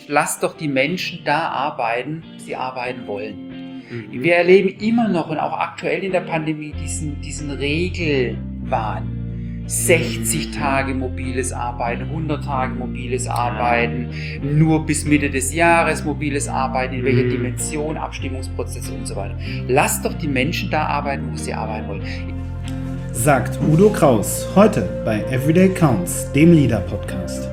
lasst doch die Menschen da arbeiten, sie arbeiten wollen. Wir erleben immer noch und auch aktuell in der Pandemie diesen Regelwahn. 60 Tage mobiles Arbeiten, 100 Tage mobiles Arbeiten, nur bis Mitte des Jahres mobiles Arbeiten, in welcher Dimension, Abstimmungsprozesse und so weiter. Lasst doch die Menschen da arbeiten, wo sie arbeiten wollen. Sagt Udo Kraus heute bei Everyday Counts, dem Leader-Podcast.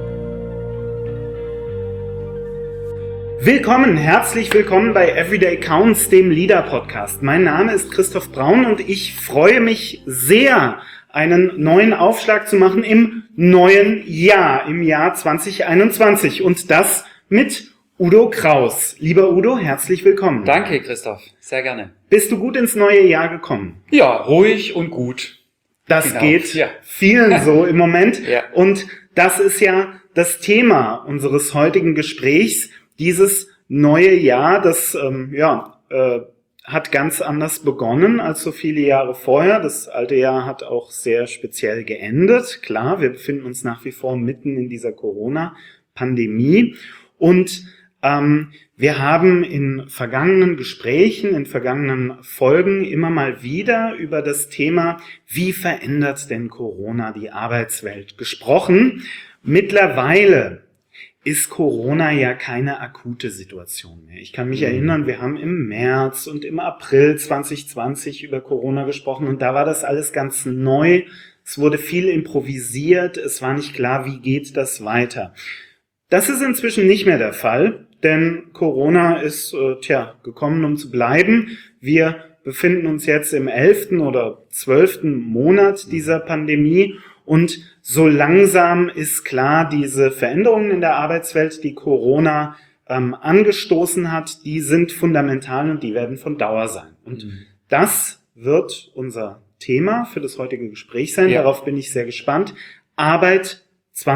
Herzlich willkommen bei Everyday Counts, dem Leader-Podcast. Mein Name ist Christoph Braun und ich freue mich sehr, einen neuen Aufschlag zu machen im neuen Jahr, im Jahr 2021 und das mit Udo Kraus. Lieber Udo, herzlich willkommen. Danke, Christoph. Sehr gerne. Bist du gut ins neue Jahr gekommen? Ja, ruhig und gut. Das geht vielen so im Moment. Ja. Und das ist ja das Thema unseres heutigen Gesprächs. Dieses neue Jahr, das hat ganz anders begonnen als so viele Jahre vorher. Das alte Jahr hat auch sehr speziell geendet. Klar, wir befinden uns nach wie vor mitten in dieser Corona-Pandemie. Und wir haben in vergangenen Gesprächen, in vergangenen Folgen immer mal wieder über das Thema, wie verändert denn Corona die Arbeitswelt gesprochen. Mittlerweile ist Corona ja keine akute Situation mehr. Ich kann mich erinnern, wir haben im März und im April 2020 über Corona gesprochen und da war das alles ganz neu. Es wurde viel improvisiert, es war nicht klar, wie geht das weiter. Das ist inzwischen nicht mehr der Fall, denn Corona ist gekommen, um zu bleiben. Wir befinden uns jetzt im 11. oder 12. Monat dieser Pandemie und so langsam ist klar, diese Veränderungen in der Arbeitswelt, die Corona angestoßen hat, die sind fundamental und die werden von Dauer sein. Und das wird unser Thema für das heutige Gespräch sein. Ja. Darauf bin ich sehr gespannt. Arbeit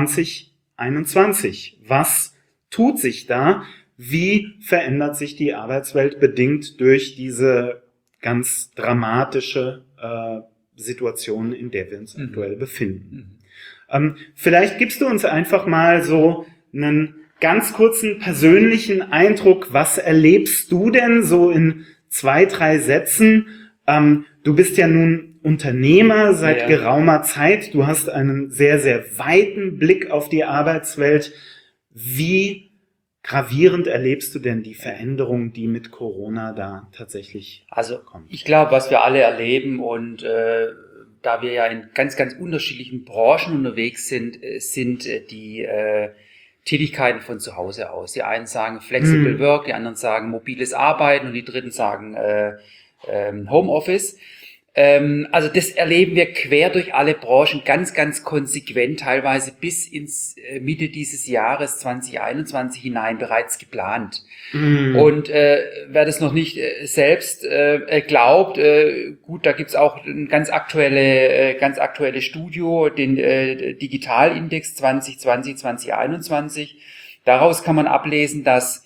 2021. Was tut sich da? Wie verändert sich die Arbeitswelt bedingt durch diese ganz dramatische Situation, in der wir uns aktuell befinden? Vielleicht gibst du uns einfach mal so einen ganz kurzen persönlichen Eindruck. Was erlebst du denn so in 2, 3 Sätzen? Du bist ja nun Unternehmer seit geraumer Zeit. Du hast einen sehr, sehr weiten Blick auf die Arbeitswelt. Wie gravierend erlebst du denn die Veränderung, die mit Corona da tatsächlich kommt? Ich glaube, was wir alle erleben und da wir ja in ganz, ganz unterschiedlichen Branchen unterwegs sind, sind die Tätigkeiten von zu Hause aus. Die einen sagen Flexible Work, die anderen sagen mobiles Arbeiten und die dritten sagen Homeoffice. Also das erleben wir quer durch alle Branchen ganz, ganz konsequent, teilweise bis ins Mitte dieses Jahres 2021 hinein bereits geplant. Und wer das noch nicht selbst glaubt, gut, da gibt's auch ein ganz aktuelle Studio, den Digitalindex 2020-2021. Daraus kann man ablesen, dass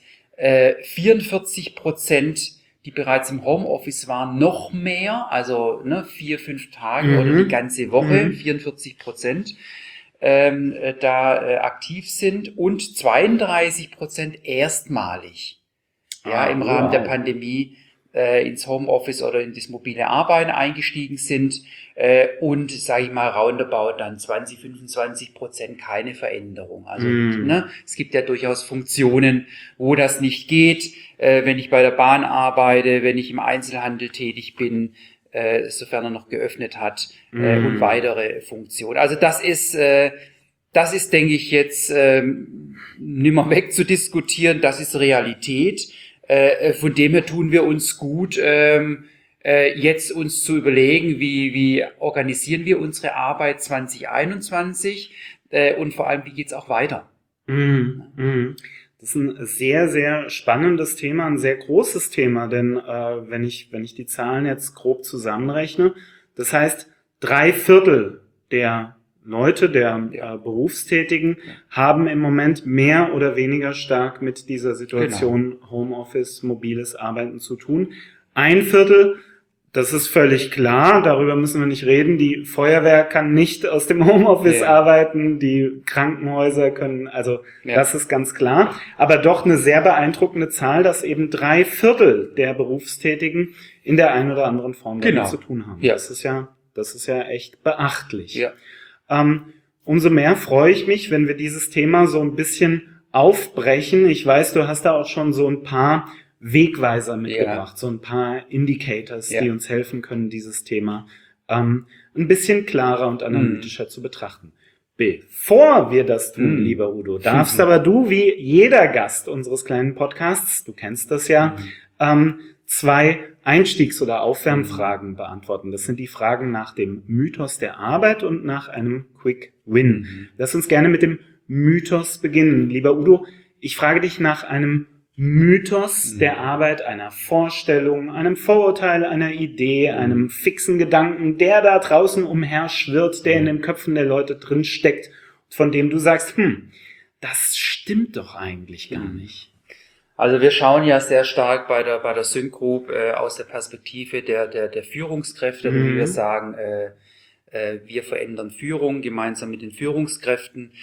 44%, die bereits im Homeoffice waren, noch mehr, also 4, 5 Tage oder die ganze Woche, 44%, aktiv sind und 32% erstmalig im Rahmen der Pandemie ins Homeoffice oder in das mobile Arbeiten eingestiegen sind und, sage ich mal, roundabout dann 20-25% keine Veränderung. Also es gibt ja durchaus Funktionen, wo das nicht geht, wenn ich bei der Bahn arbeite, wenn ich im Einzelhandel tätig bin, sofern er noch geöffnet hat und weitere Funktionen. Also das ist, denke ich, jetzt nimmer wegzudiskutieren, das ist Realität. Von dem her tun wir uns gut, jetzt uns zu überlegen, wie organisieren wir unsere Arbeit 2021 und vor allem, wie geht's auch weiter. Das ist ein sehr, sehr spannendes Thema, ein sehr großes Thema, denn wenn ich die Zahlen jetzt grob zusammenrechne, das heißt 3/4 der Leute, der Berufstätigen, haben im Moment mehr oder weniger stark mit dieser Situation Homeoffice, mobiles Arbeiten zu tun. 1/4 Das ist völlig klar, darüber müssen wir nicht reden. Die Feuerwehr kann nicht aus dem Homeoffice arbeiten, die Krankenhäuser können, also das ist ganz klar. Aber doch eine sehr beeindruckende Zahl, dass eben 3/4 der Berufstätigen in der einen oder anderen Form damit zu tun haben. Ja. Das ist ja echt beachtlich. Ja. Umso mehr freue ich mich, wenn wir dieses Thema so ein bisschen aufbrechen. Ich weiß, du hast da auch schon so ein paar Wegweiser mitgebracht, so ein paar Indicators, die uns helfen können, dieses Thema ein bisschen klarer und analytischer zu betrachten. Bevor wir das tun, lieber Udo, darfst aber du, wie jeder Gast unseres kleinen Podcasts, du kennst das ja, 2 Einstiegs- oder Aufwärmfragen beantworten. Das sind die Fragen nach dem Mythos der Arbeit und nach einem Quick Win. Lass uns gerne mit dem Mythos beginnen. Lieber Udo, ich frage dich nach einem Mythos der Arbeit, einer Vorstellung, einem Vorurteil, einer Idee, einem fixen Gedanken, der da draußen umherschwirrt, der in den Köpfen der Leute drin steckt, von dem du sagst, das stimmt doch eigentlich gar nicht. Also wir schauen ja sehr stark bei der Sync Group aus der Perspektive der Führungskräfte, wie wir sagen, wir verändern Führung gemeinsam mit den Führungskräften.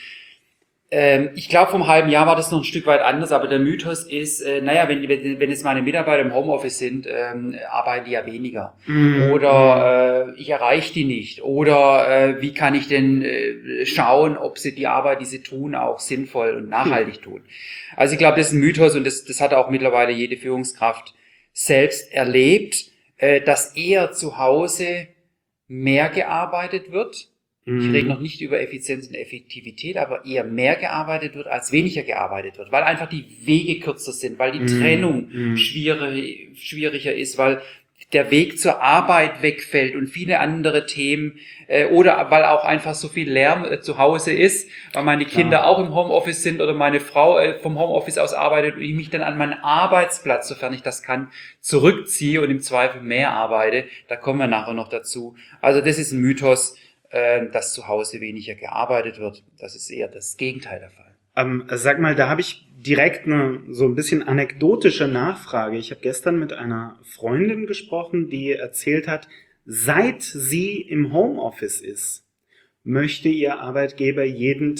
Ich glaube, vor einem halben Jahr war das noch ein Stück weit anders, aber der Mythos ist, wenn jetzt meine Mitarbeiter im Homeoffice sind, arbeiten die ja weniger. Oder ich erreiche die nicht. Oder wie kann ich denn schauen, ob sie die Arbeit, die sie tun, auch sinnvoll und nachhaltig tun. Also ich glaube, das ist ein Mythos und das hat auch mittlerweile jede Führungskraft selbst erlebt, dass eher zu Hause mehr gearbeitet wird. Ich rede noch nicht über Effizienz und Effektivität, aber eher mehr gearbeitet wird, als weniger gearbeitet wird, weil einfach die Wege kürzer sind, weil die Trennung schwieriger ist, weil der Weg zur Arbeit wegfällt und viele andere Themen, oder weil auch einfach so viel Lärm zu Hause ist, weil meine Kinder auch im Homeoffice sind oder meine Frau vom Homeoffice aus arbeitet und ich mich dann an meinen Arbeitsplatz, sofern ich das kann, zurückziehe und im Zweifel mehr arbeite. Da kommen wir nachher noch dazu. Also das ist ein Mythos, dass zu Hause weniger gearbeitet wird. Das ist eher das Gegenteil der Fall. Sag mal, da habe ich direkt so ein bisschen anekdotische Nachfrage. Ich habe gestern mit einer Freundin gesprochen, die erzählt hat, seit sie im Homeoffice ist, möchte ihr Arbeitgeber jeden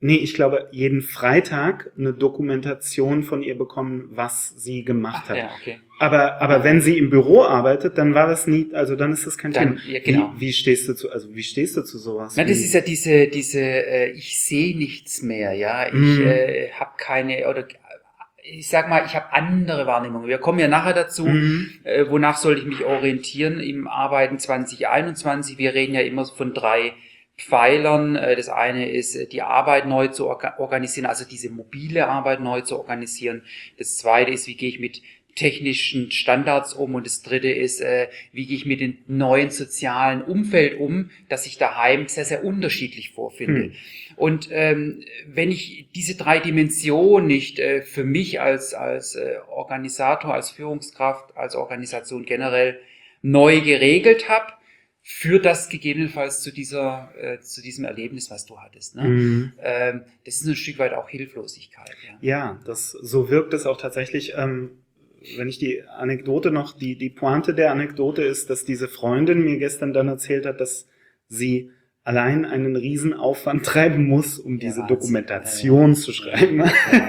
Freitag eine Dokumentation von ihr bekommen, was sie gemacht hat. Ja, okay. Aber wenn sie im Büro arbeitet, dann war das nie, also dann ist das kein Thema. Ja, genau. Wie stehst du zu sowas? Na, das ist ja diese, ich sehe nichts mehr, ja. Ich habe keine, oder ich sag mal, ich habe andere Wahrnehmungen. Wir kommen ja nachher dazu, wonach soll ich mich orientieren im Arbeiten 2021. Wir reden ja immer von 3 Pfeilern. Das eine ist, die Arbeit neu zu organisieren, also diese mobile Arbeit neu zu organisieren. Das zweite ist, wie gehe ich mit technischen Standards um, und das dritte ist, wie gehe ich mit dem neuen sozialen Umfeld um, das ich daheim sehr, sehr unterschiedlich vorfinde. Und wenn ich diese 3 Dimensionen nicht für mich als Organisator, als Führungskraft, als Organisation generell neu geregelt habe, führt das gegebenenfalls zu diesem Erlebnis, was du hattest. Ne? Das ist ein Stück weit auch Hilflosigkeit. Ja, so wirkt es auch tatsächlich. Wenn ich die Anekdote noch, die Pointe der Anekdote ist, dass diese Freundin mir gestern dann erzählt hat, dass sie allein einen Riesenaufwand treiben muss, um diese Dokumentation zu schreiben.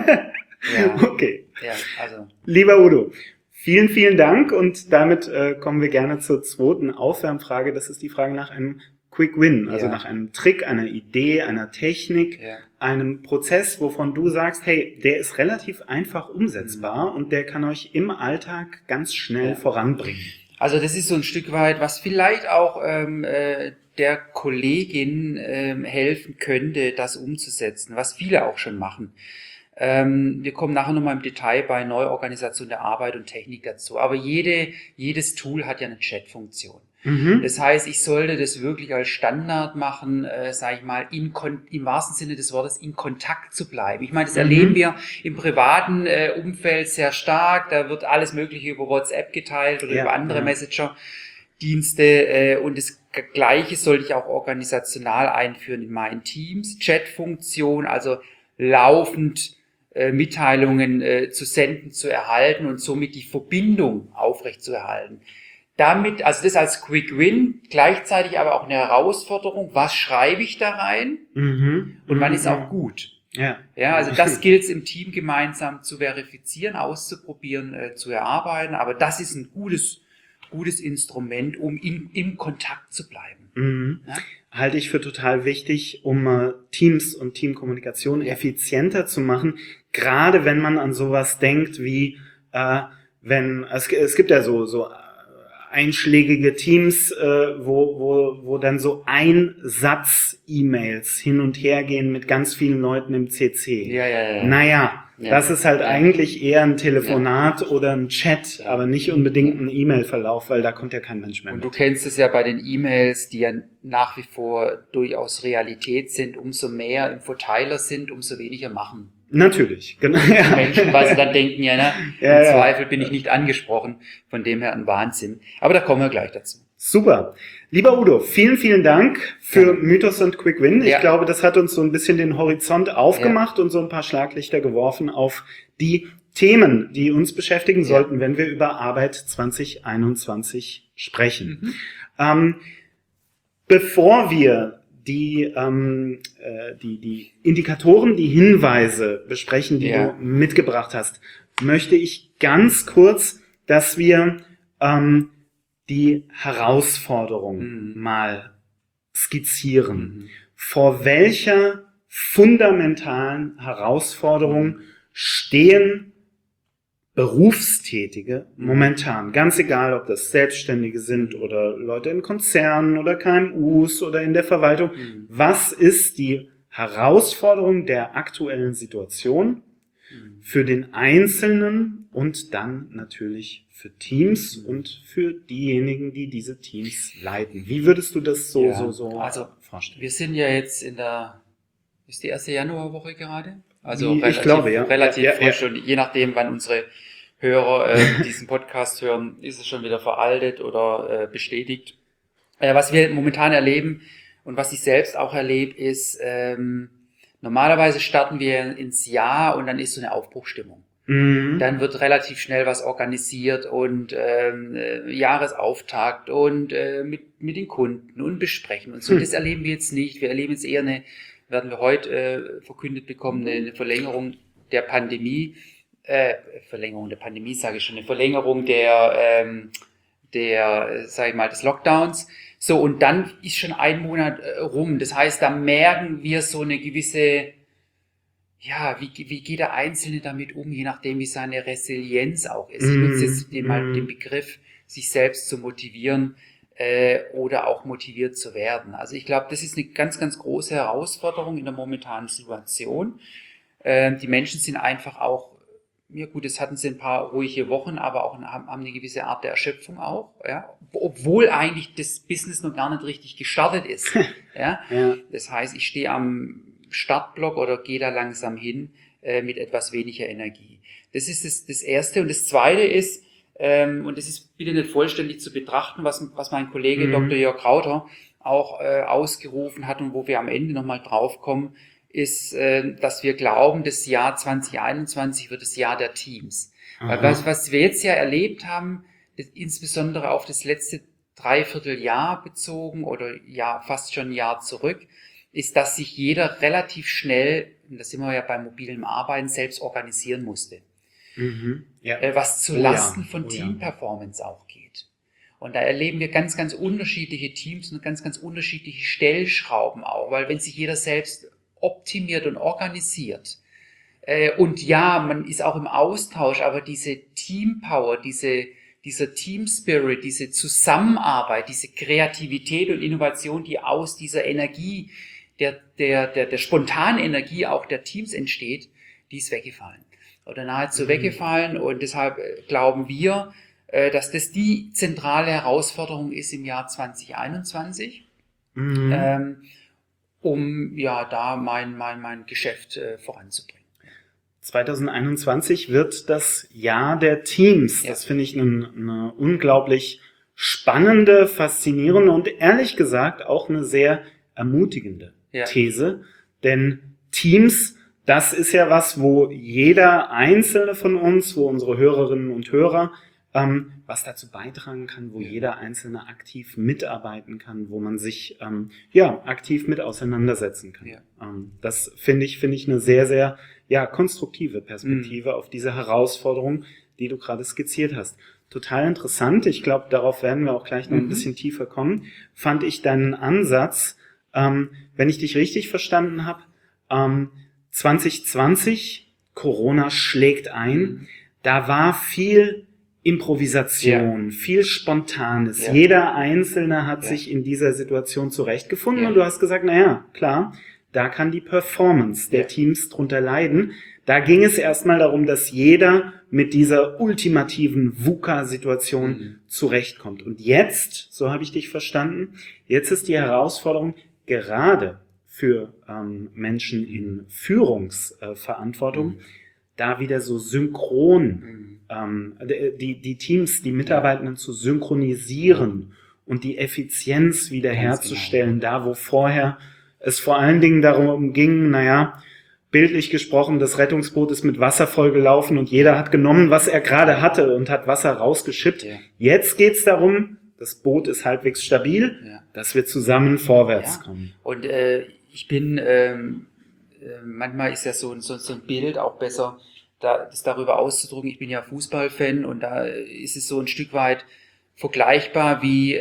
Okay. Ja, also. Lieber Udo, vielen, vielen Dank, und damit kommen wir gerne zur zweiten Aufwärmfrage. Das ist die Frage nach einem Quick Win, also nach einem Trick, einer Idee, einer Technik, einem Prozess, wovon du sagst, hey, der ist relativ einfach umsetzbar und der kann euch im Alltag ganz schnell voranbringen. Also das ist so ein Stück weit, was vielleicht auch der Kollegin helfen könnte, das umzusetzen, was viele auch schon machen. Wir kommen nachher nochmal im Detail bei Neuorganisation der Arbeit und Technik dazu. Aber jedes Tool hat ja eine Chat-Funktion. Das heißt, ich sollte das wirklich als Standard machen, sage ich mal, im wahrsten Sinne des Wortes in Kontakt zu bleiben. Ich meine, das erleben wir im privaten Umfeld sehr stark. Da wird alles Mögliche über WhatsApp geteilt oder über andere Messenger-Dienste. Und das Gleiche sollte ich auch organisational einführen in meinen Teams. Chat-Funktion, also laufend Mitteilungen zu senden, zu erhalten und somit die Verbindung aufrechtzuerhalten. damit, also das als Quick Win, gleichzeitig aber auch eine Herausforderung, was schreibe ich da rein und wann ist auch gut. Ja. Ja, also das gilt es im Team gemeinsam zu verifizieren, auszuprobieren, zu erarbeiten, aber das ist ein gutes Instrument, um im Kontakt zu bleiben. Ja? Halte ich für total wichtig, um Teams und Teamkommunikation effizienter zu machen, gerade wenn man an sowas denkt wie, es gibt ja so einschlägige Teams, wo dann so ein Satz E-Mails hin und her gehen mit ganz vielen Leuten im CC. Ja. Naja, das ist halt eigentlich eher ein Telefonat oder ein Chat, aber nicht unbedingt ein E-Mail-Verlauf, weil da kommt ja kein Mensch mehr Und mit. du kennst es ja bei den E-Mails, die ja nach wie vor durchaus Realität sind, umso mehr im Verteiler sind, umso weniger machen. Natürlich, genau. Die Menschen, weil sie dann denken, im Zweifel bin ich nicht angesprochen, von dem her ein Wahnsinn. Aber da kommen wir gleich dazu. Super. Lieber Udo, vielen, vielen Dank für Mythos und Quick Win. Ich glaube, das hat uns so ein bisschen den Horizont aufgemacht und so ein paar Schlaglichter geworfen auf die Themen, die uns beschäftigen sollten, wenn wir über Arbeit 2021 sprechen. Bevor wir die Indikatoren, die Hinweise besprechen, die du mitgebracht hast, möchte ich ganz kurz, dass wir die Herausforderung mal skizzieren. Vor welcher fundamentalen Herausforderung stehen Berufstätige momentan? Ganz egal, ob das Selbstständige sind oder Leute in Konzernen oder KMUs oder in der Verwaltung. Was ist die Herausforderung der aktuellen Situation für den Einzelnen und dann natürlich für Teams und für diejenigen, die diese Teams leiten? Wie würdest du das so vorstellen? Wir sind ja jetzt ist die erste Januarwoche gerade? Also ich glaube, relativ frisch und je nachdem, wann unsere Hörer diesen Podcast hören, ist es schon wieder veraltet oder bestätigt. Was wir momentan erleben und was ich selbst auch erlebe, ist, normalerweise starten wir ins Jahr und dann ist so eine Aufbruchstimmung. Dann wird relativ schnell was organisiert und Jahresauftakt und mit den Kunden und besprechen und so. Das erleben wir jetzt nicht. Wir erleben jetzt eher werden wir heute verkündet bekommen, eine Verlängerung der Pandemie. Verlängerung der Pandemie sage ich schon, eine Verlängerung sag ich mal, des Lockdowns. So, und dann ist schon ein Monat rum. Das heißt, da merken wir so eine gewisse, wie geht der Einzelne damit um, je nachdem, wie seine Resilienz auch ist. Ich nutze jetzt mal den Begriff, sich selbst zu motivieren oder auch motiviert zu werden. Also ich glaube, das ist eine ganz, ganz große Herausforderung in der momentanen Situation. Die Menschen sind einfach auch, es hatten sie ein paar ruhige Wochen, aber auch haben eine gewisse Art der Erschöpfung auch, obwohl eigentlich das Business noch gar nicht richtig gestartet ist. Das heißt, ich stehe am Startblock oder gehe da langsam hin mit etwas weniger Energie. Das ist das Erste. Und das Zweite ist, und das ist bitte nicht vollständig zu betrachten, was mein Kollege Dr. Jörg Krauter auch ausgerufen hat und wo wir am Ende nochmal draufkommen, ist, dass wir glauben, das Jahr 2021 wird das Jahr der Teams. Weil was wir jetzt ja erlebt haben, insbesondere auf das letzte Dreivierteljahr bezogen oder fast schon ein Jahr zurück, ist, dass sich jeder relativ schnell, und da sind wir ja beim mobilen Arbeiten, selbst organisieren musste. Was zu Lasten von Teamperformance auch geht. Und da erleben wir ganz, ganz unterschiedliche Teams und ganz, ganz unterschiedliche Stellschrauben auch, weil wenn sich jeder selbst optimiert und organisiert, und man ist auch im Austausch, aber diese Teampower, dieser Team Spirit, diese Zusammenarbeit, diese Kreativität und Innovation, die aus dieser Energie, der spontanen Energie auch der Teams entsteht, die ist weggefallen. Oder nahezu weggefallen und deshalb glauben wir, dass das die zentrale Herausforderung ist im Jahr 2021, um da mein Geschäft voranzubringen. 2021 wird das Jahr der Teams. Das finde ich eine unglaublich spannende, faszinierende und ehrlich gesagt auch eine sehr ermutigende These. Denn Teams, das ist ja was, wo jeder Einzelne von uns, wo unsere Hörerinnen und Hörer was dazu beitragen kann, wo jeder Einzelne aktiv mitarbeiten kann, wo man sich aktiv mit auseinandersetzen kann. Ja. Das finde ich eine sehr, sehr konstruktive Perspektive auf diese Herausforderung, die du gerade skizziert hast. Total interessant. Ich glaube, darauf werden wir auch gleich noch ein bisschen tiefer kommen. Fand ich deinen Ansatz, wenn ich dich richtig verstanden habe, 2020, Corona schlägt ein, da war viel Improvisation, viel Spontanes. Ja. Jeder Einzelne hat sich in dieser Situation zurechtgefunden und du hast gesagt, naja, klar, da kann die Performance der Teams drunter leiden. Da ging es erstmal darum, dass jeder mit dieser ultimativen VUCA-Situation zurechtkommt. Und jetzt, so habe ich dich verstanden, jetzt ist die Herausforderung gerade für Menschen in Führungsverantwortung, da wieder so synchron die Teams, die Mitarbeitenden zu synchronisieren und die Effizienz wiederherzustellen, da wo vorher es vor allen Dingen darum ging, bildlich gesprochen, das Rettungsboot ist mit Wasser vollgelaufen und jeder hat genommen, was er gerade hatte und hat Wasser rausgeschippt. Ja. Jetzt geht's darum, das Boot ist halbwegs stabil, dass wir zusammen vorwärts kommen. Und ich bin, manchmal ist ja so ein Bild auch besser, das darüber auszudrücken. Ich bin ja Fußballfan und da ist es so ein Stück weit vergleichbar wie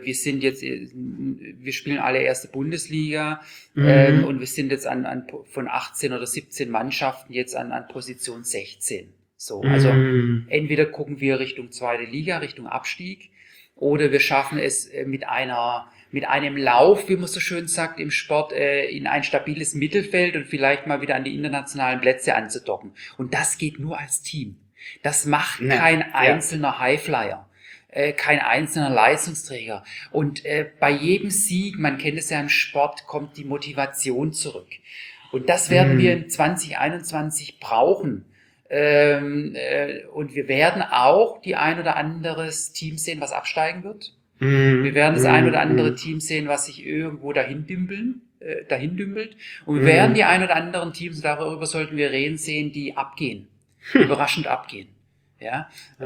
wir spielen alle erste Bundesliga und wir sind jetzt von 18 oder 17 Mannschaften jetzt an Position 16. So, also entweder gucken wir Richtung zweite Liga, Richtung Abstieg, oder wir schaffen es mit einem Lauf, wie man so schön sagt im Sport, in ein stabiles Mittelfeld und vielleicht mal wieder an die internationalen Plätze anzudocken. Und das geht nur als Team. Das macht kein einzelner Highflyer. Kein einzelner Leistungsträger. Und bei jedem Sieg, man kennt es ja im Sport, kommt die Motivation zurück. Und das werden wir in 2021 brauchen. Und wir werden auch die ein oder anderes Team sehen, was absteigen wird. Wir werden das ein oder andere Team sehen, was sich irgendwo dahin dümpelt. Und wir werden die ein oder anderen Teams, darüber sollten wir reden, sehen, die abgehen. Überraschend abgehen. Ja.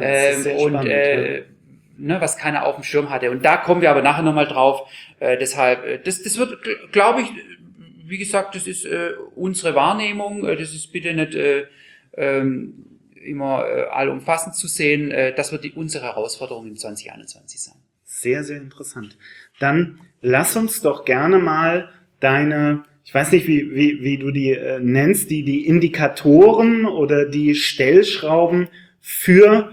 Was keiner auf dem Schirm hatte. Und da kommen wir aber nachher nochmal drauf. Deshalb, das wird, glaube ich, wie gesagt, das ist unsere Wahrnehmung. Das ist bitte nicht immer allumfassend zu sehen. Das wird unsere Herausforderung in 2021 sein. Sehr, sehr interessant. Dann lass uns doch gerne mal ich weiß nicht, wie du die nennst, die Indikatoren oder die Stellschrauben für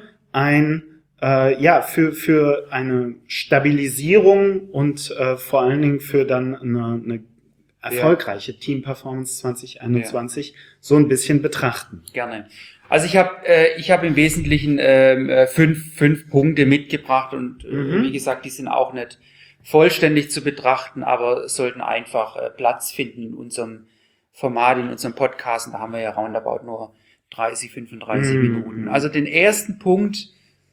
für eine Stabilisierung und vor allen Dingen für dann eine erfolgreiche Team-Performance 2021 so ein bisschen betrachten. Gerne. Also ich habe im Wesentlichen fünf Punkte mitgebracht und wie gesagt, die sind auch nicht vollständig zu betrachten, aber sollten einfach Platz finden in unserem Format, in unserem Podcast. Und da haben wir ja roundabout nur 35 Minuten. Also den ersten Punkt,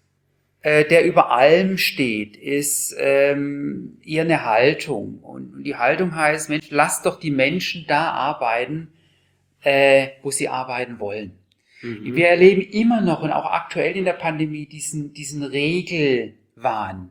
der über allem steht, ist eher eine Haltung. Und die Haltung heißt, Mensch, lasst doch die Menschen da arbeiten, wo sie arbeiten wollen. Wir erleben immer noch und auch aktuell in der Pandemie diesen Regelwahn.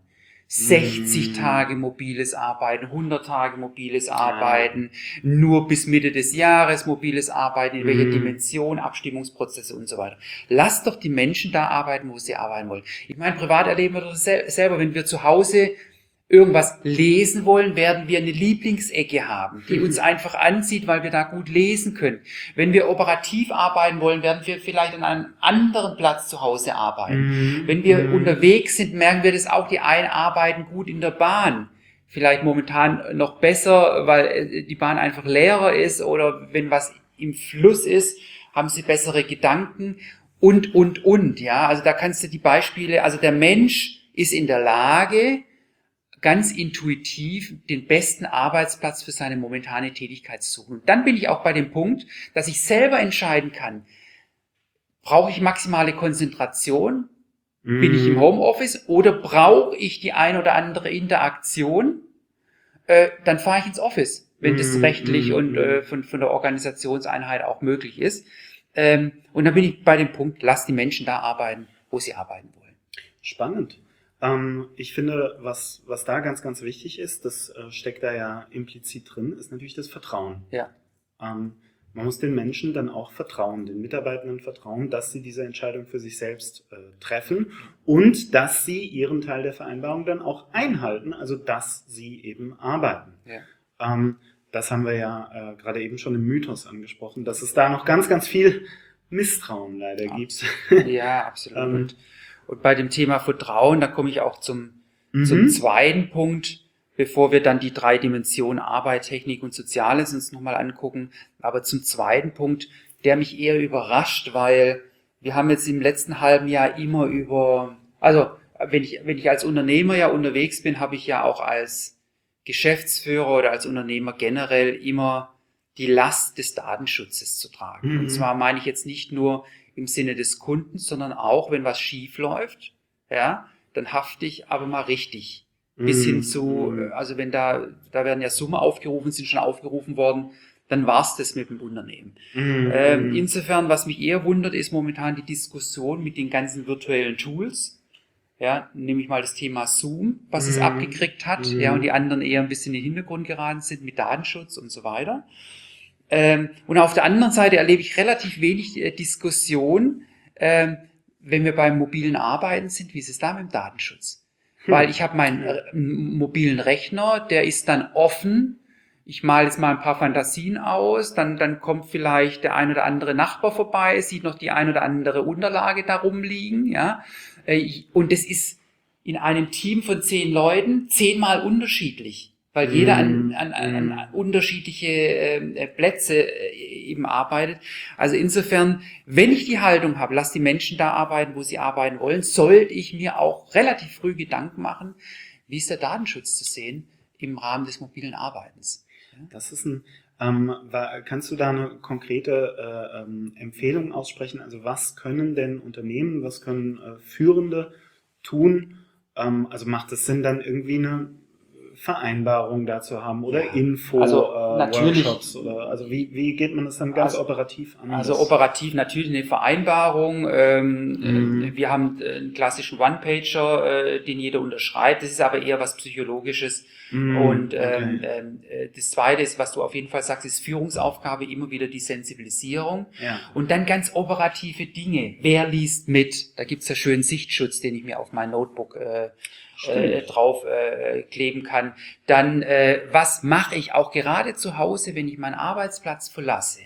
60 Tage mobiles Arbeiten, 100 Tage mobiles Arbeiten, nur bis Mitte des Jahres mobiles Arbeiten, in welcher Dimension, Abstimmungsprozesse und so weiter. Lasst doch die Menschen da arbeiten, wo sie arbeiten wollen. Ich meine, privat erleben wir das selber, wenn wir zu Hause irgendwas lesen wollen, werden wir eine Lieblingsecke haben, die uns einfach anzieht, weil wir da gut lesen können. Wenn wir operativ arbeiten wollen, werden wir vielleicht an einem anderen Platz zu Hause arbeiten. Wenn wir unterwegs sind, merken wir das auch, die einen arbeiten gut in der Bahn. Vielleicht momentan noch besser, weil die Bahn einfach leerer ist oder wenn was im Fluss ist, haben sie bessere Gedanken und. Ja, also da kannst du die Beispiele, also der Mensch ist in der Lage, ganz intuitiv den besten Arbeitsplatz für seine momentane Tätigkeit zu suchen. Und dann bin ich auch bei dem Punkt, dass ich selber entscheiden kann, brauche ich maximale Konzentration, bin ich im Homeoffice oder brauche ich die ein oder andere Interaktion, dann fahre ich ins Office, wenn das rechtlich und von der Organisationseinheit auch möglich ist. Und dann bin ich bei dem Punkt, lass die Menschen da arbeiten, wo sie arbeiten wollen. Spannend. Ich finde, was da ganz, ganz wichtig ist, das steckt da ja implizit drin, ist natürlich das Vertrauen. Ja. Man muss den Menschen dann auch vertrauen, den Mitarbeitenden vertrauen, dass sie diese Entscheidung für sich selbst treffen und dass sie ihren Teil der Vereinbarung dann auch einhalten, also dass sie eben arbeiten. Ja. Das haben wir ja gerade eben schon im Mythos angesprochen, dass es da noch ganz, ganz viel Misstrauen leider gibt. Ja, absolut. Und bei dem Thema Vertrauen, da komme ich auch zum zweiten Punkt, bevor wir dann die 3 Dimensionen Arbeit, Technik und Soziales uns nochmal angucken. Aber zum zweiten Punkt, der mich eher überrascht, weil wir haben jetzt im letzten halben Jahr immer wenn ich als Unternehmer ja unterwegs bin, habe ich ja auch als Geschäftsführer oder als Unternehmer generell immer die Last des Datenschutzes zu tragen. Und zwar meine ich jetzt nicht nur im Sinne des Kunden, sondern auch, wenn was schief läuft, ja, dann hafte ich aber mal richtig. Bis hin zu, also wenn da werden ja Summen aufgerufen, sind schon aufgerufen worden, dann war's das mit dem Unternehmen. Insofern, was mich eher wundert, ist momentan die Diskussion mit den ganzen virtuellen Tools. Ja, nehme ich mal das Thema Zoom, was es abgekriegt hat, ja, und die anderen eher ein bisschen in den Hintergrund geraten sind mit Datenschutz und so weiter. Und auf der anderen Seite erlebe ich relativ wenig Diskussion, wenn wir beim mobilen Arbeiten sind, wie ist es da mit dem Datenschutz? Weil ich habe meinen mobilen Rechner, der ist dann offen. Ich male jetzt mal ein paar Fantasien aus, dann kommt vielleicht der ein oder andere Nachbar vorbei, sieht noch die ein oder andere Unterlage da rumliegen, ja. Und das ist in einem Team von 10 Leuten 10-mal unterschiedlich, weil jeder an unterschiedliche Plätze eben arbeitet. Also insofern, wenn ich die Haltung habe, lass die Menschen da arbeiten, wo sie arbeiten wollen, sollte ich mir auch relativ früh Gedanken machen, wie ist der Datenschutz zu sehen im Rahmen des mobilen Arbeitens. Das ist kannst du da eine konkrete Empfehlung aussprechen? Also was können denn Unternehmen, was können Führende tun? Also macht es Sinn, dann irgendwie eine Vereinbarung dazu haben oder Workshops oder also wie geht man das dann ganz operativ an? Also operativ natürlich eine Vereinbarung. Wir haben einen klassischen One-Pager, den jeder unterschreibt. Das ist aber eher was Psychologisches. Und das Zweite ist, was du auf jeden Fall sagst, ist Führungsaufgabe, immer wieder die Sensibilisierung. Ja. Und dann ganz operative Dinge. Wer liest mit? Da gibt's ja schönen Sichtschutz, den ich mir auf mein Notebook drauf kleben kann. Dann, was mache ich auch gerade zu Hause, wenn ich meinen Arbeitsplatz verlasse?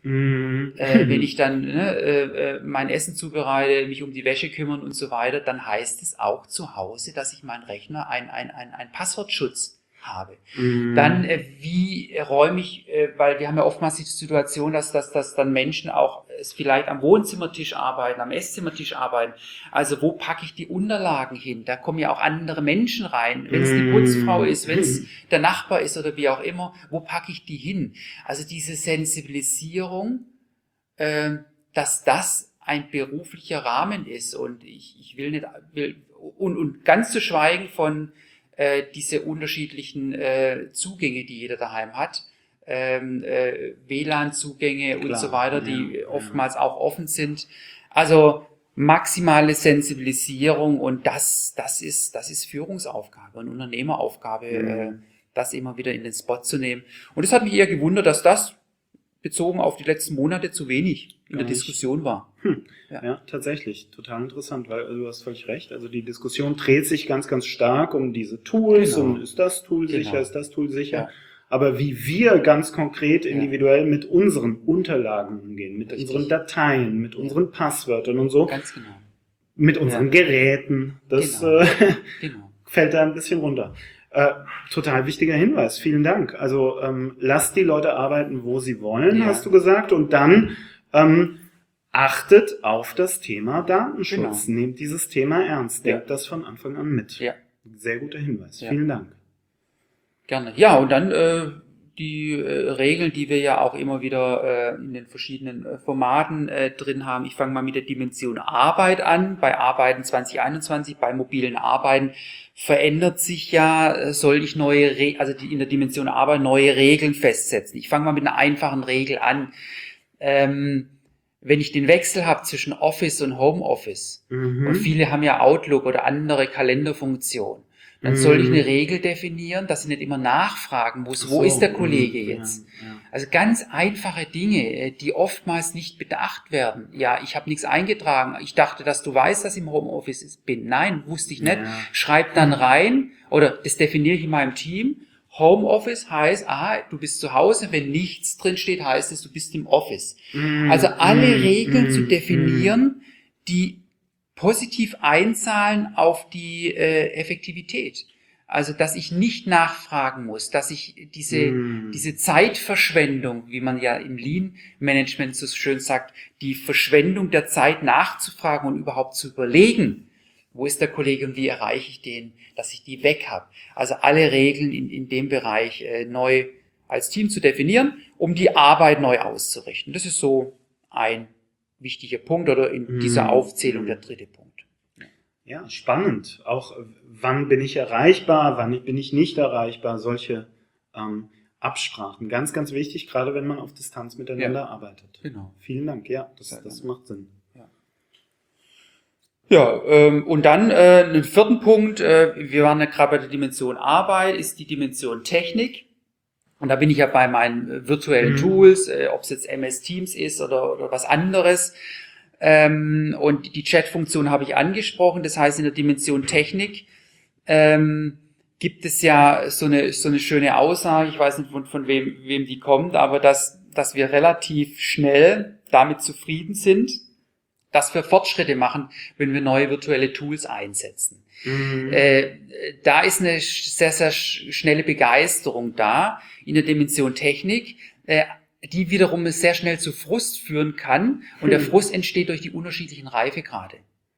Wenn ich dann mein Essen zubereite, mich um die Wäsche kümmern und so weiter, dann heißt es auch zu Hause, dass ich meinen Rechner ein Passwortschutz habe. Dann, wie räume ich, weil wir haben ja oftmals die Situation, dass dann Menschen auch vielleicht am Wohnzimmertisch arbeiten, am Esszimmertisch arbeiten. Also wo packe ich die Unterlagen hin? Da kommen ja auch andere Menschen rein. Wenn es die Putzfrau ist, wenn es der Nachbar ist oder wie auch immer, wo packe ich die hin? Also diese Sensibilisierung, dass das ein beruflicher Rahmen ist und ich will und ganz zu schweigen von diese unterschiedlichen Zugänge, die jeder daheim hat, WLAN-Zugänge und so weiter, die oftmals auch offen sind. Also maximale Sensibilisierung und das ist Führungsaufgabe und Unternehmeraufgabe, das immer wieder in den Spot zu nehmen. Und es hat mich eher gewundert, dass das bezogen auf die letzten Monate zu wenig in der Diskussion war. Ja, tatsächlich. Total interessant, weil du hast völlig recht. Also die Diskussion dreht sich ganz, ganz stark um diese Tools und ist das Tool sicher, ist das Tool sicher. Ja. Aber wie wir ganz konkret individuell mit unseren Unterlagen umgehen, mit unseren Dateien, mit unseren Passwörtern und so, ganz genau. Mit unseren Geräten, das fällt da ein bisschen runter. Total wichtiger Hinweis, vielen Dank. Also lasst die Leute arbeiten, wo sie wollen, hast du gesagt, und dann achtet auf das Thema Datenschutz. Genau. Nehmt dieses Thema ernst, denkt das von Anfang an mit. Ja. Sehr guter Hinweis, vielen Dank. Gerne. Ja, und dann die Regeln, die wir ja auch immer wieder in den verschiedenen Formaten drin haben. Ich fange mal mit der Dimension Arbeit an. Bei Arbeiten 2021, bei mobilen Arbeiten verändert sich ja, soll ich in der Dimension Arbeit neue Regeln festsetzen. Ich fange mal mit einer einfachen Regel an. wenn ich den Wechsel habe zwischen Office und Homeoffice, und viele haben ja Outlook oder andere Kalenderfunktionen, dann soll ich eine Regel definieren, dass ich nicht immer nachfragen muss, wo ist der Kollege jetzt? Ja. Also ganz einfache Dinge, die oftmals nicht bedacht werden. Ja, ich habe nichts eingetragen. Ich dachte, dass du weißt, dass ich im Homeoffice bin. Nein, wusste ich nicht. Ja. Schreib dann rein, oder das definiere ich in meinem Team. Homeoffice heißt, du bist zu Hause. Wenn nichts drin steht, heißt es, du bist im Office. Also alle Regeln zu definieren, die positiv einzahlen auf die Effektivität. Also, dass ich nicht nachfragen muss, dass ich diese Zeitverschwendung, wie man ja im Lean-Management so schön sagt, die Verschwendung der Zeit nachzufragen und überhaupt zu überlegen, wo ist der Kollege und wie erreiche ich den, dass ich die weg habe. Also alle Regeln in dem Bereich neu als Team zu definieren, um die Arbeit neu auszurichten. Das ist so ein wichtiger Punkt oder in dieser Aufzählung der dritte Punkt. Ja, spannend. Auch wann bin ich erreichbar, wann bin ich nicht erreichbar, solche Absprachen. Ganz, ganz wichtig, gerade wenn man auf Distanz miteinander arbeitet. Genau. Vielen Dank, ja, das macht Sinn. Ja, und dann einen vierten Punkt, wir waren ja gerade bei der Dimension Arbeit, ist die Dimension Technik. Und da bin ich ja bei meinen virtuellen Tools, ob es jetzt MS Teams ist oder was anderes. Und die Chat-Funktion habe ich angesprochen. Das heißt, in der Dimension Technik gibt es ja so eine schöne Aussage, ich weiß nicht von wem die kommt, aber dass wir relativ schnell damit zufrieden sind, dass wir Fortschritte machen, wenn wir neue virtuelle Tools einsetzen. Da ist eine sehr, sehr schnelle Begeisterung da in der Dimension Technik, die wiederum sehr schnell zu Frust führen kann. Und der Frust entsteht durch die unterschiedlichen Reifegrade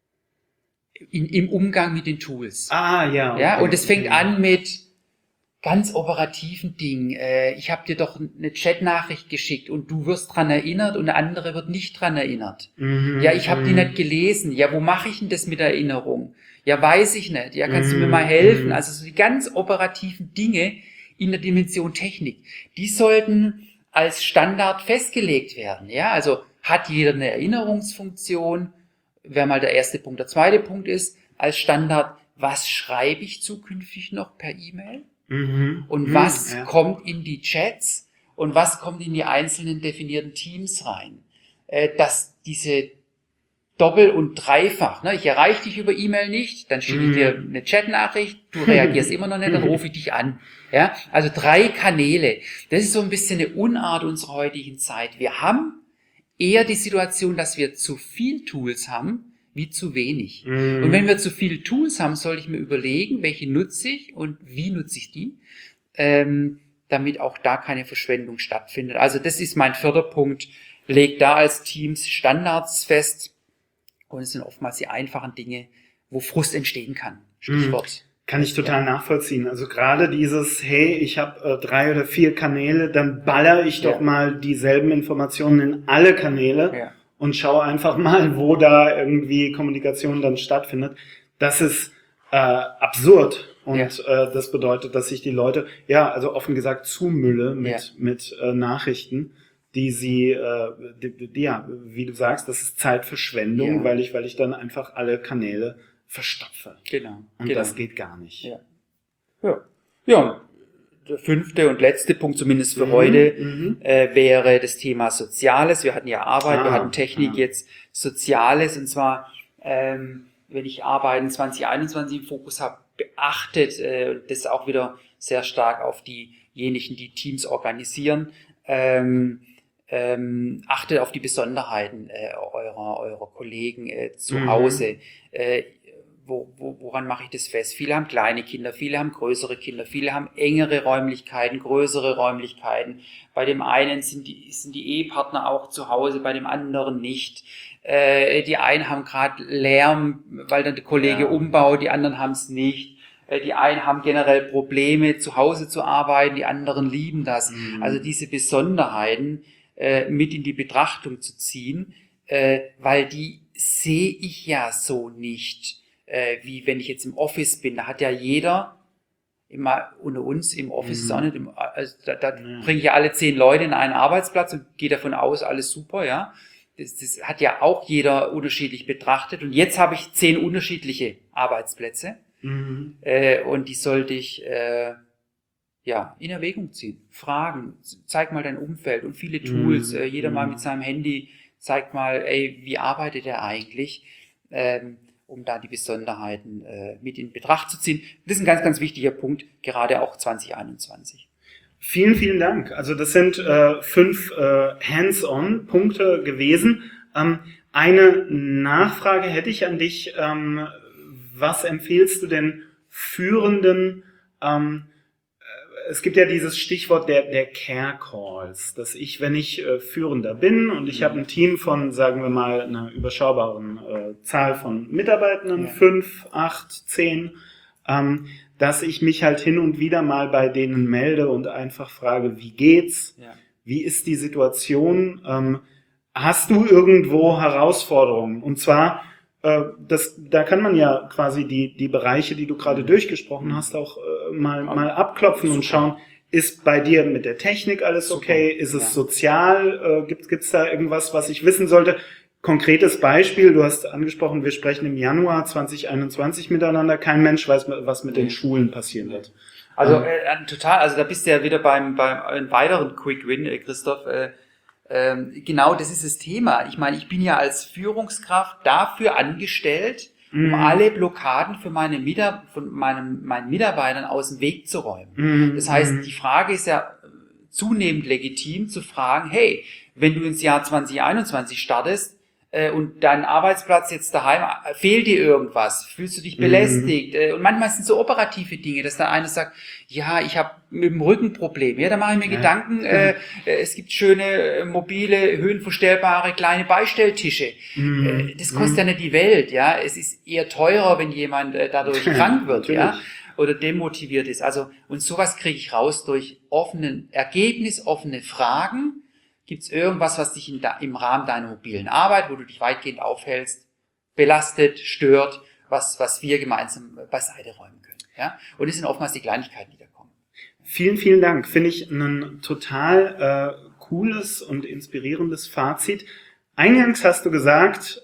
im Umgang mit den Tools. Ja. Okay. Ja, und es fängt an mit ganz operativen Dingen. Ich habe dir doch eine Chat-Nachricht geschickt und du wirst dran erinnert und der andere wird nicht dran erinnert. Ja, ich habe die nicht gelesen. Ja, wo mache ich denn das mit Erinnerung? Ja, weiß ich nicht. Ja, kannst du mir mal helfen? Also so die ganz operativen Dinge in der Dimension Technik, die sollten als Standard festgelegt werden. Ja, also hat jeder eine Erinnerungsfunktion, wäre mal der erste Punkt. Der zweite Punkt ist als Standard, was schreibe ich zukünftig noch per E-Mail? Und was kommt in die Chats und was kommt in die einzelnen definierten Teams rein? Dass diese Doppel- und Dreifach, ich erreiche dich über E-Mail nicht, dann schicke ich dir eine Chatnachricht, du reagierst immer noch nicht, dann rufe ich dich an. Ja, also 3 Kanäle. Das ist so ein bisschen eine Unart unserer heutigen Zeit. Wir haben eher die Situation, dass wir zu viel Tools haben, wie zu wenig. Und wenn wir zu viele Tools haben, sollte ich mir überlegen, welche nutze ich und wie nutze ich die, damit auch da keine Verschwendung stattfindet. Also das ist mein 4. Punkt. Legt da als Teams Standards fest und es sind oftmals die einfachen Dinge, wo Frust entstehen kann. Stichwort. Kann ich total nachvollziehen. Also gerade dieses, hey, ich habe 3 oder 4 Kanäle, dann baller ich doch mal dieselben Informationen in alle Kanäle. Ja. Und schau einfach mal, wo da irgendwie Kommunikation dann stattfindet. Das ist absurd. Und das bedeutet, dass sich die Leute, also offen gesagt, zumülle mit Nachrichten, die sie, wie du sagst, das ist Zeitverschwendung, weil ich dann einfach alle Kanäle verstopfe. Genau. Und das geht gar nicht. Ja. Der 5. und letzte Punkt, zumindest für heute, wäre das Thema Soziales. Wir hatten ja Arbeit, wir hatten Technik, jetzt Soziales. Und zwar, wenn ich Arbeiten 2021 im Fokus habe, beachtet, das auch wieder sehr stark auf diejenigen, die Teams organisieren, achtet auf die Besonderheiten eurer Kollegen zu Hause. Woran mache ich das fest? Viele haben kleine Kinder, viele haben größere Kinder, viele haben engere Räumlichkeiten, größere Räumlichkeiten. Bei dem einen sind die Ehepartner auch zu Hause, bei dem anderen nicht. Die einen haben gerade Lärm, weil dann der Kollege umbaut, die anderen haben es nicht. Die einen haben generell Probleme, zu Hause zu arbeiten, die anderen lieben das. Also diese Besonderheiten mit in die Betrachtung zu ziehen, weil die sehe ich ja so nicht. Wie wenn ich jetzt im Office bin, da hat ja jeder, immer unter uns im Office ist auch nicht, da bringe ich ja alle 10 Leute in einen Arbeitsplatz und gehe davon aus, alles super, ja. das hat ja auch jeder unterschiedlich betrachtet. Und jetzt habe ich 10 unterschiedliche Arbeitsplätze. Und die sollte ich in Erwägung ziehen. Fragen, zeig mal dein Umfeld und viele Tools. Jeder mal mit seinem Handy zeigt mal, wie arbeitet er eigentlich, um da die Besonderheiten mit in Betracht zu ziehen. Das ist ein ganz, ganz wichtiger Punkt, gerade auch 2021. Vielen, vielen Dank. Also das sind 5 Hands-on-Punkte gewesen. Eine Nachfrage hätte ich an dich. Was empfiehlst du denn Führenden? Es gibt ja dieses Stichwort der Care Calls, dass ich, wenn ich Führender bin und ich habe ein Team von, sagen wir mal, einer überschaubaren Zahl von Mitarbeitenden, 5, 8, 10, dass ich mich halt hin und wieder mal bei denen melde und einfach frage, wie geht's? Ja. Wie ist die Situation? Hast du irgendwo Herausforderungen? Und zwar, da kann man ja quasi die Bereiche, die du gerade durchgesprochen hast, auch mal abklopfen und schauen, ist bei dir mit der Technik alles okay? Ist es sozial? Gibt's da irgendwas, was ich wissen sollte? Konkretes Beispiel, du hast angesprochen, wir sprechen im Januar 2021 miteinander. Kein Mensch weiß, was mit den Schulen passieren wird. Also total, also da bist du ja wieder beim einem weiteren Quick Win, Christoph. Genau, das ist das Thema. Ich meine, ich bin ja als Führungskraft dafür angestellt, um alle Blockaden für meinen Mitarbeitern aus dem Weg zu räumen. Das heißt, die Frage ist ja zunehmend legitim zu fragen, hey, wenn du ins Jahr 2021 startest, und dein Arbeitsplatz jetzt daheim, fehlt dir irgendwas? Fühlst du dich belästigt? Und manchmal sind es so operative Dinge, dass der eine sagt, ja, ich habe mit dem Rücken Probleme. Ja, da mache ich mir Gedanken, es gibt schöne, mobile, höhenverstellbare, kleine Beistelltische. Das kostet ja nicht die Welt, ja. Es ist eher teurer, wenn jemand dadurch krank wird, ja. Oder demotiviert ist. Also, und sowas kriege ich raus durch ergebnisoffene Fragen. Gibt es irgendwas, was dich im Rahmen deiner mobilen Arbeit, wo du dich weitgehend aufhältst, belastet, stört, was wir gemeinsam beiseite räumen können? Ja? Und es sind oftmals die Kleinigkeiten, die da kommen. Vielen, vielen Dank. Finde ich ein total cooles und inspirierendes Fazit. Eingangs hast du gesagt,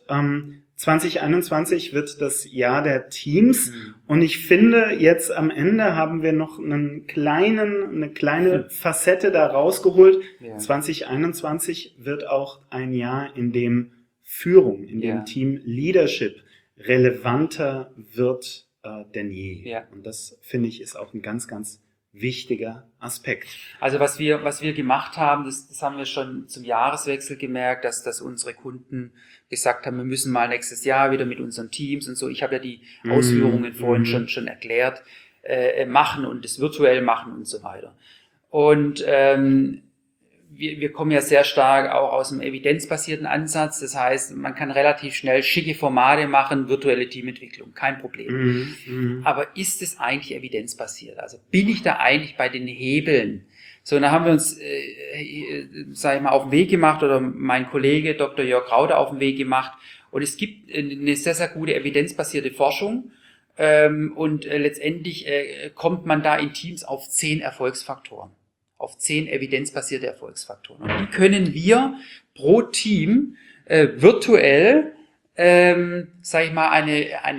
2021 wird das Jahr der Teams. Und ich finde, jetzt am Ende haben wir noch eine kleine Facette da rausgeholt. Ja. 2021 wird auch ein Jahr, in dem Führung, in dem Team Leadership relevanter wird denn je. Ja. Und das, finde ich, ist auch ein ganz, ganz wichtiger Aspekt. Also was wir gemacht haben, das haben wir schon zum Jahreswechsel gemerkt, dass unsere Kunden gesagt haben, wir müssen mal nächstes Jahr wieder mit unseren Teams und so. Ich habe ja die Ausführungen vorhin schon erklärt, machen und das virtuell machen und so weiter. Und wir kommen ja sehr stark auch aus einem evidenzbasierten Ansatz. Das heißt, man kann relativ schnell schicke Formate machen, virtuelle Teamentwicklung, kein Problem. Aber ist es eigentlich evidenzbasiert? Also bin ich da eigentlich bei den Hebeln? So, da haben wir uns, sag ich mal, auf den Weg gemacht, oder mein Kollege Dr. Jörg Raude auf den Weg gemacht. Und es gibt eine sehr, sehr gute evidenzbasierte Forschung. Und letztendlich kommt man da in Teams auf 10 Erfolgsfaktoren. Auf 10 evidenzbasierte Erfolgsfaktoren. Und die können wir pro Team virtuell, sage ich mal, eine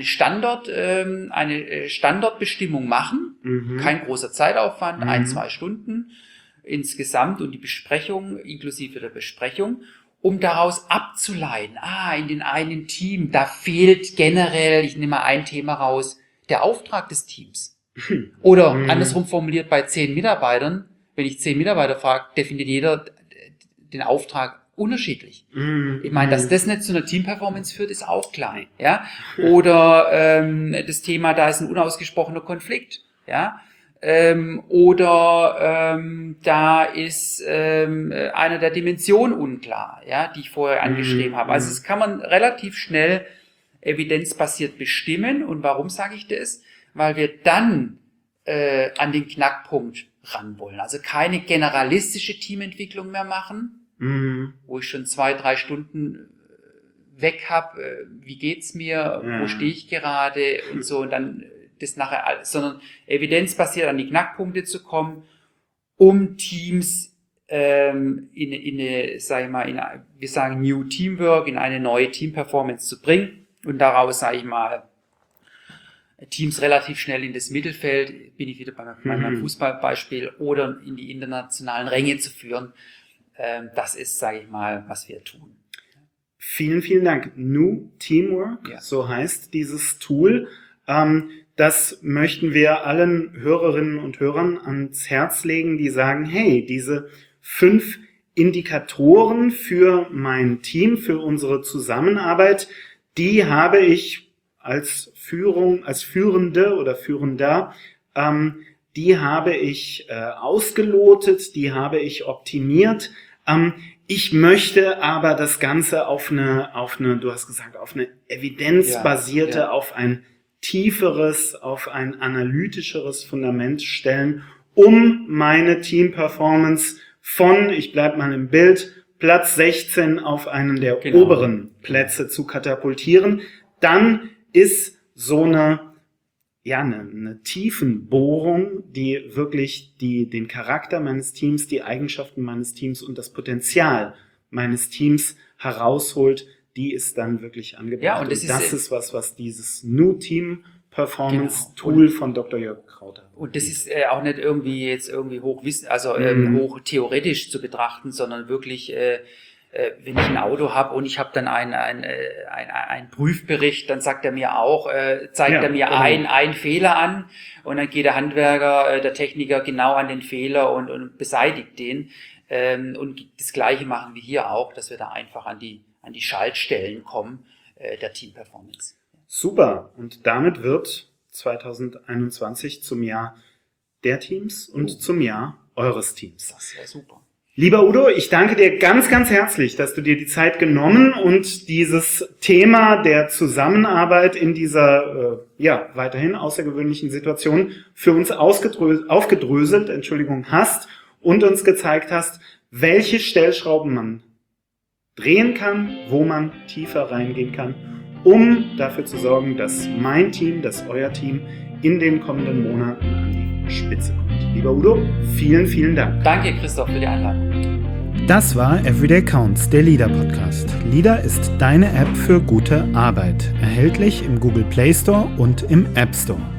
Standortbestimmung machen. Kein großer Zeitaufwand, 1-2 Stunden insgesamt, und die Besprechung inklusive der Besprechung, um daraus abzuleiten, in den einen Team, da fehlt generell, ich nehme mal ein Thema raus, der Auftrag des Teams. Oder andersrum formuliert, bei 10 Mitarbeitern, wenn ich 10 Mitarbeiter frage, definiert jeder den Auftrag unterschiedlich. Ich meine, dass das nicht zu einer Teamperformance führt, ist auch klar. Ja? Oder das Thema, da ist ein unausgesprochener Konflikt. Ja? Oder da ist einer der Dimensionen unklar, ja, die ich vorher angeschrieben habe. Also das kann man relativ schnell evidenzbasiert bestimmen. Und warum sage ich das? Weil wir dann an den Knackpunkt ran wollen. Also keine generalistische Teamentwicklung mehr machen, wo ich schon 2-3 Stunden weg habe, wie geht's mir, wo stehe ich gerade und so, und dann das nachher alles, sondern evidenzbasiert an die Knackpunkte zu kommen, um Teams wir sagen New Teamwork, in eine neue Teamperformance zu bringen und daraus, sage ich mal, Teams relativ schnell in das Mittelfeld, bin ich wieder bei meinem Fußballbeispiel, oder in die internationalen Ränge zu führen. Das ist, sage ich mal, was wir tun. Vielen, vielen Dank. New Teamwork, so heißt dieses Tool. Das möchten wir allen Hörerinnen und Hörern ans Herz legen, die sagen, hey, diese 5 Indikatoren für mein Team, für unsere Zusammenarbeit, die habe ich als Führende oder Führender, die habe ich ausgelotet, die habe ich optimiert. Ich möchte aber das Ganze auf eine, du hast gesagt, auf eine evidenzbasierte, auf ein tieferes, auf ein analytischeres Fundament stellen, um meine Team-Performance von, ich bleibe mal im Bild, Platz 16 auf einen der oberen Plätze zu katapultieren. Dann ist so eine Tiefenbohrung, die wirklich den Charakter meines Teams, die Eigenschaften meines Teams und das Potenzial meines Teams herausholt, die ist dann wirklich angebracht. Ja, und das ist was dieses New Team Performance Tool von Dr. Jörg Krauter. Und das ist auch nicht irgendwie hoch theoretisch zu betrachten, sondern wirklich, wenn ich ein Auto habe und ich habe dann einen Prüfbericht, dann sagt er mir auch, zeigt er mir einen Fehler an, und dann geht der Handwerker, der Techniker genau an den Fehler und beseitigt den. Und das Gleiche machen wir hier auch, dass wir da einfach an die Schaltstellen kommen der Team-Performance. Super. Und damit wird 2021 zum Jahr der Teams und zum Jahr eures Teams. Das wäre super. Lieber Udo, ich danke dir ganz, ganz herzlich, dass du dir die Zeit genommen und dieses Thema der Zusammenarbeit in dieser weiterhin außergewöhnlichen Situation für uns aufgedröselt hast und uns gezeigt hast, welche Stellschrauben man drehen kann, wo man tiefer reingehen kann, um dafür zu sorgen, dass mein Team, dass euer Team in den kommenden Monaten an die Spitze kommt. Lieber Udo, vielen, vielen Dank. Danke, Christoph, für die Einladung. Das war Everyday Counts, der LEADER Podcast. LEADER ist deine App für gute Arbeit. Erhältlich im Google Play Store und im App Store.